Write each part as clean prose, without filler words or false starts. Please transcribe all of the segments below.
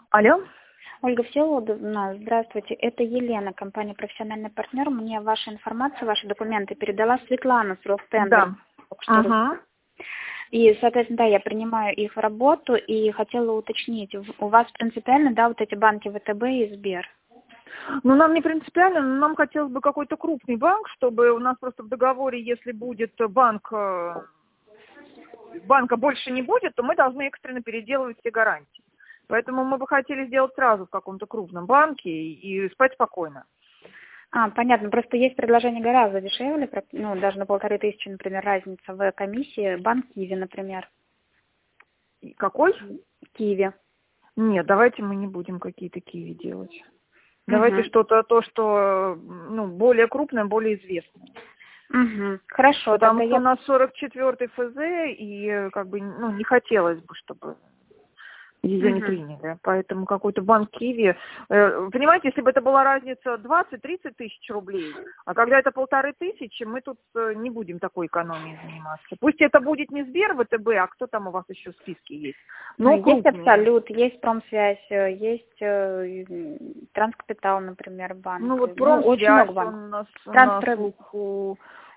Алло. Ольга Всеволодовна, здравствуйте. Это Елена, компания «Профессиональный партнер». Мне ваша информация, ваши документы передала Светлана с Ростендер. Да. И, соответственно, да, я принимаю их в работу и хотела уточнить, у вас принципиально, да, вот эти банки ВТБ и Сбер? Ну, нам не принципиально, но нам хотелось бы какой-то крупный банк, чтобы у нас просто в договоре, если будет банка больше не будет, то мы должны экстренно переделывать все гарантии. Поэтому мы бы хотели сделать сразу в каком-то крупном банке и спать спокойно. Понятно. Просто есть предложение гораздо дешевле, ну, даже на 1500, например, разница в комиссии. Банк Киви, например. Какой? Киви. Нет, давайте мы не будем какие-то Киви делать. Давайте что-то, что, ну, более крупное, более известное. Хорошо. Потому что у нас 44-й ФЗ, и как бы, ну, не хотелось бы, чтобы ее не приняли. Поэтому какой-то банк Киви. Понимаете, если бы это была разница 20-30 тысяч рублей, а когда это 1500, мы тут не будем такой экономией заниматься. Пусть это будет не Сбер, ВТБ, а кто там у вас еще в списке есть. Но есть Абсолют, есть Промсвязь, есть Транскапитал, например, банк. Ну вот Промсвязь, очень много банков. У нас на слуху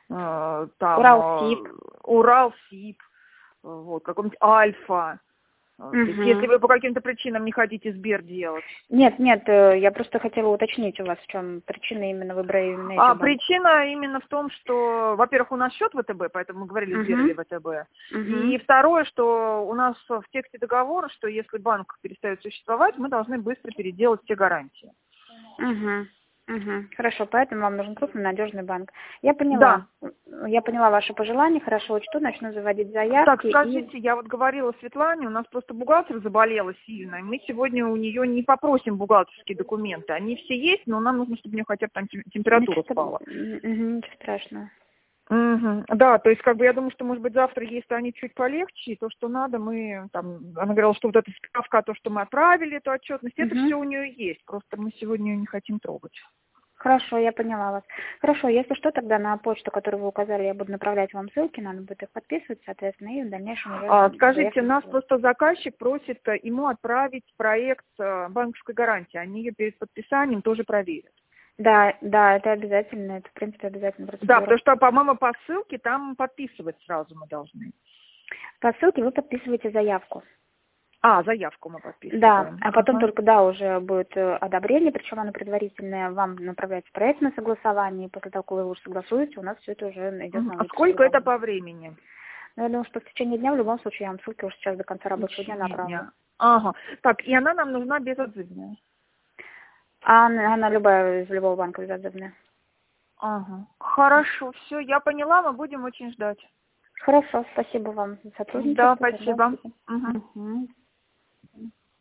там Уралсиб, вот, какой-нибудь Альфа. То есть, если вы по каким-то причинам не хотите Сбер делать. Нет, я просто хотела уточнить у вас, в чем причина именно выбора именно этих банков. Причина именно в том, что, во-первых, у нас счет ВТБ, поэтому мы говорили Сбер или ВТБ. И второе, что у нас в тексте договора, что если банк перестает существовать, мы должны быстро переделать все гарантии. Хорошо, поэтому вам нужен крупный, надежный банк. Я поняла. Да. Я поняла ваши пожелания, хорошо учту, начну заводить заявки. Так, скажите, я вот говорила Светлане, у нас просто бухгалтер заболела сильно, и мы сегодня у нее не попросим бухгалтерские документы. Они все есть, но нам нужно, чтобы у нее хотя бы там температура спала. Ничего страшного. Да, то есть, как бы, я думаю, что, может быть, завтра ей станет чуть полегче, и то, что надо, мы, там, она говорила, что вот эта справка, то, что мы отправили, эту отчетность, это все у нее есть, просто мы сегодня ее не хотим трогать. Хорошо, я поняла вас. Хорошо, если что, тогда на почту, которую вы указали, я буду направлять вам ссылки, надо будет их подписывать, соответственно, и в дальнейшем уже... Скажите, нас просто заказчик просит ему отправить проект банковской гарантии, они ее перед подписанием тоже проверят. Да, это обязательно, это, в принципе, обязательно процедура. Да, потому что, по-моему, по ссылке там подписывать сразу мы должны. По ссылке вы подписываете заявку. Заявку мы подписываем. Да, а потом только, да, уже будет одобрение, причем оно предварительное, вам направляется проектное согласование, и после того, как вы уже согласуете, у нас все это уже идет на выпуск. Сколько это по времени? Ну, я думаю, что в течение дня, в любом случае, я вам ссылки уже сейчас до конца рабочего дня направлю. Так, и она нам нужна безотзывная? Она любая, из любого банка безотзывная. Хорошо, все, я поняла, мы будем очень ждать. Хорошо, спасибо вам за сотрудничество. Да, спасибо.